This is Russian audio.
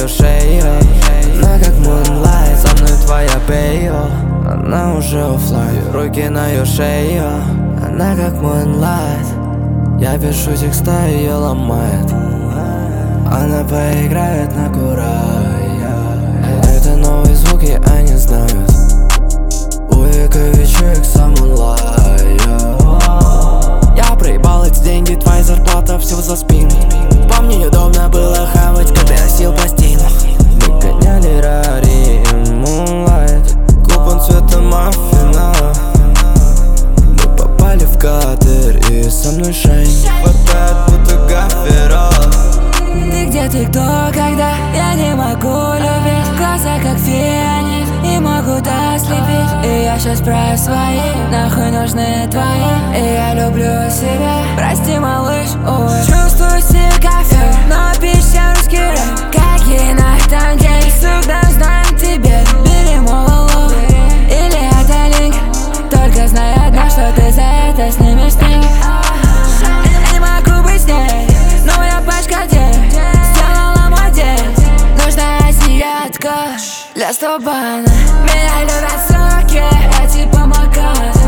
ее шею. Она как Moonlight, со мной твоя Бейо. Она уже оффлайн, руки на ее шею. Она как Moonlight, я пишу текста, ее ломает. Она поиграет на курая. Это новые звуки, они знают. У Яковичек сам онлайн. Я проебал эти деньги, твоя зарплата всего за спину. Помню, неудобно было хавать, когда я сил пластину. Мы гоняли Рари и Moonlight, купон цвета маффина. Мы попали в кадр, и со мной Шейн хватает, будто гафера. Ты где, ты кто, когда я не могу любить? Глаза как фианит, не могут ослепить. И я щас про свои, нахуй нужны твои. И я люблю себя, прости, малыш, ой. Чувствую себя кафе, но пища русский рэп. Какие нах там день, всегда знаем тебе. Бери мололо, или это линк. Только знай одно, что ты за это снимешь деньги. Я не могу быть с ней, но я пачка денег сделала мой день. Нужна азиатка для стобана. Меня любят соки, я типа Макар.